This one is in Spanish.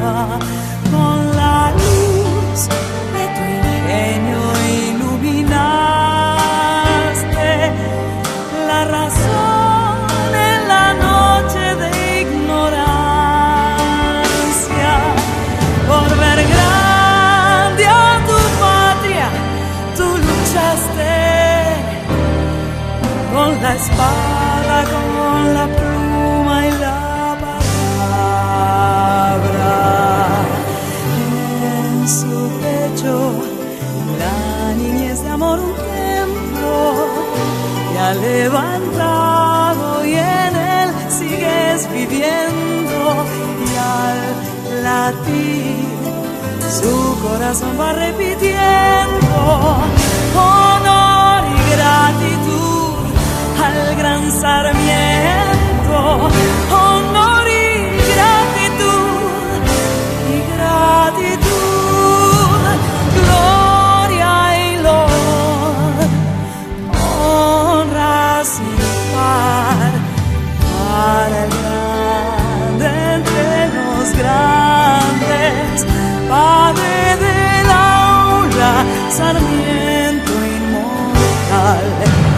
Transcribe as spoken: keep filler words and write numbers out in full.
con la luz de tu ingenio iluminaste la razón en la noche de ignorancia. Por ver grande a tu patria, tú luchaste con la espada, con la pluma y la palabra. En su pecho la niñez de amor un templo y ha levantado, y en él sigues viviendo, y al latir su corazón va repitiendo honor y gratitud al gran Sarmiento, honor y gratitud, y gratitud, gloria y loor, honra sin par para el grande entre los grandes, Padre del aula, Sarmiento inmortal.